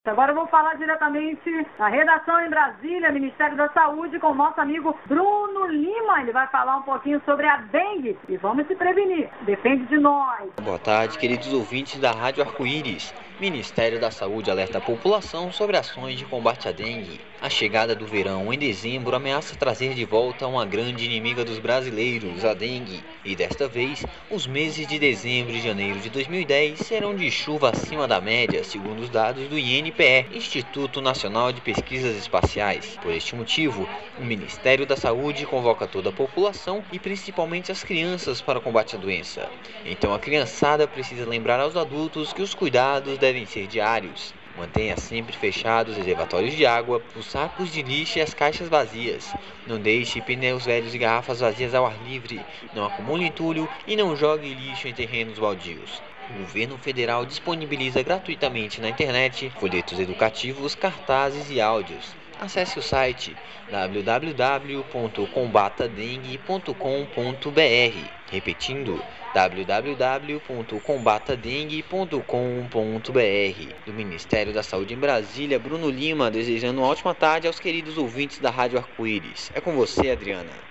Agora eu vou falar diretamente da redação em Brasília, Ministério da Saúde, com o nosso amigo Bruno Lima. Ele vai falar um pouquinho sobre a dengue e vamos se prevenir. Depende de nós. Boa tarde, queridos ouvintes da Rádio Arco-Íris. Ministério da Saúde alerta a população sobre ações de combate à dengue. A chegada do verão em dezembro ameaça trazer de volta uma grande inimiga dos brasileiros, a dengue. E desta vez, os meses de dezembro e janeiro de 2010 serão de chuva acima da média, segundo os dados do INPE, Instituto Nacional de Pesquisas Espaciais. Por este motivo, o Ministério da Saúde convoca toda a população e principalmente as crianças para o combate à doença. Então a criançada precisa lembrar aos adultos que os cuidados devem ser diários. Mantenha sempre fechados os reservatórios de água, os sacos de lixo e as caixas vazias. Não deixe pneus velhos e garrafas vazias ao ar livre. Não acumule entulho e não jogue lixo em terrenos baldios. O governo federal disponibiliza gratuitamente na internet folhetos educativos, cartazes e áudios. Acesse o site www.combatadengue.com.br. Repetindo, www.combatadengue.com.br. Do Ministério da Saúde em Brasília, Bruno Lima, desejando uma ótima tarde aos queridos ouvintes da Rádio Arco-Íris. É com você, Adriana.